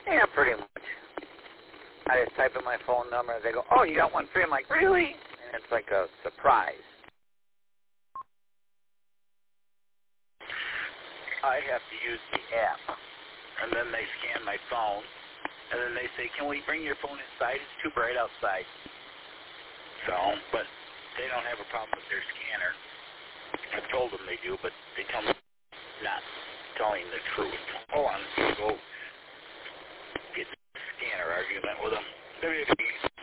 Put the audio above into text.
Yeah, pretty much. I just type in my phone number, and they go, oh, you got one free. I'm like, really? And it's like a surprise. I have to use the app, and then they scan my phone, and then they say, can we bring your phone inside? It's too bright outside. So, but they don't have a problem with their scanner. I've told them they do, but they tell me not telling the truth. Hold on, go get the scanner argument with them.